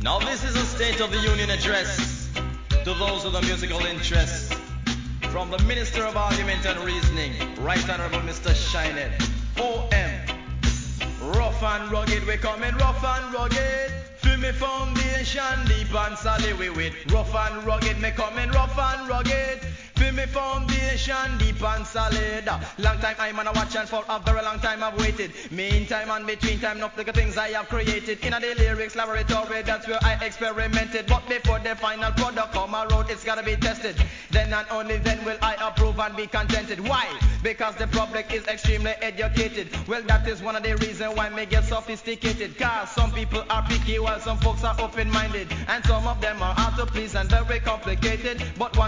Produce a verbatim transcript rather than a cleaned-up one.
Now this is a State of the Union address to those with a musical interest. From the Minister of Argument and Reasoning, Right Honorable Mister Shined. O M. Rough and rugged, we coming rough and rugged. Feel me foundation deep and solid we with. Rough and rugged, me coming rough and rugged. Feel me foundation deep and solid. Long time I'm on a watch and for a very long time I've waited. Meantime and between time, not the things I have created. In a the lyrics laboratory, that's where I experimented. But before the final product come around, it's gotta be tested. Then and only then will I approve and be contented. Why? Because the public is extremely educated. Well, that is one of the reasons why me get sophisticated. Cause some people are picky while some folks are open-minded. And some of them are hard to please and very complicated. But one